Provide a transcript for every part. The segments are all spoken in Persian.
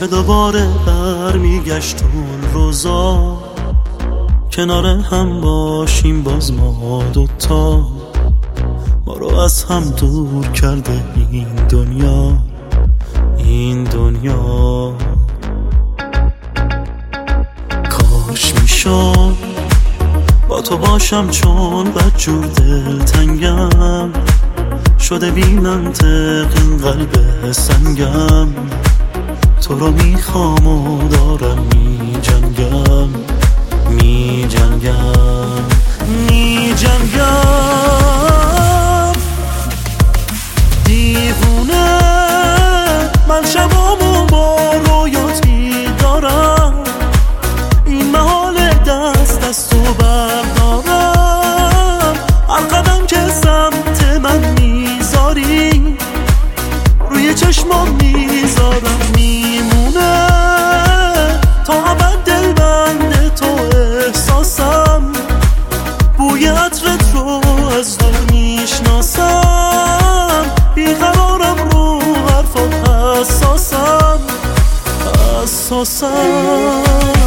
که دوباره برمیگشت اون روزا، کنار هم باشیم باز ما دوتا. ما رو از هم دور کرده این دنیا، این دنیا. کاش میشد با تو باشم چون بدجور دلتنگم شده بی منطق این قلب سنگم. تو رو میخوام و دارم میجنگم، میجنگم، میجنگم. دیوونه من شبامو با رویاتی دارم، این محال دست از تو بردارم. هر قدم که سمت من میذاری روی چشمام میذارم، میمونه تا ابد دل بند تو احساسم. بوی عطرت رو از دور میشناسم، بیقرارم رو حرفات حساسم، حساسم.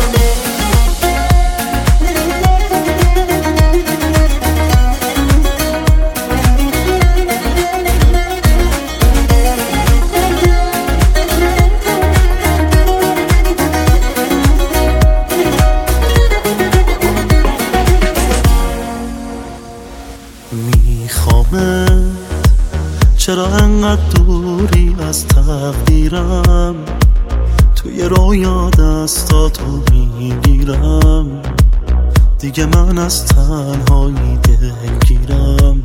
میخوامت چرا انقدر دوری از تقدیرم، توی رویا دستاتو میگیرم. دیگه من از تنهایی دلگیرم،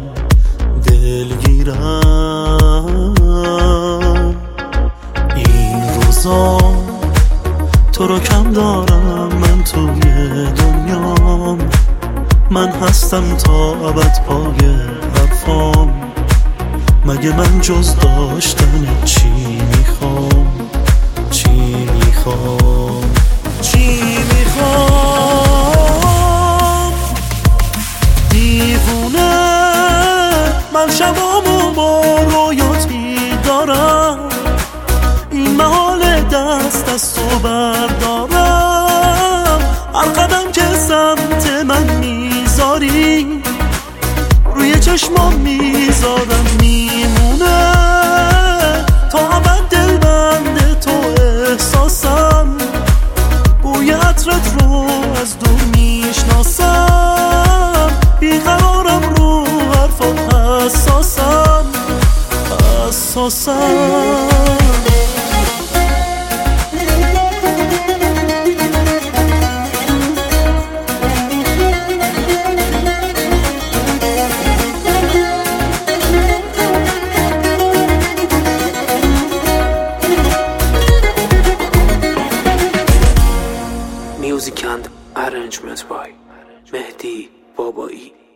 دلگیرم. این روزا تو رو کم دارم من توی دنیام، من هستم تا ابد پای حرفام. مگه من جز داشتن چی میخوام، چی میخوام، چی میخوام. دیوونه من شبامو با رویاتی دارم، این محال دست از تو بردارم. هر قدم که سمت من میذاری روی چشمام میذارم، میمونه تا ابد دل بند تو احساسم. بوی عطرت رو از دور میشناسم، بیقرارم رو حرفات حساسم، حساسم. Music and arrangement by Mehdi Babai.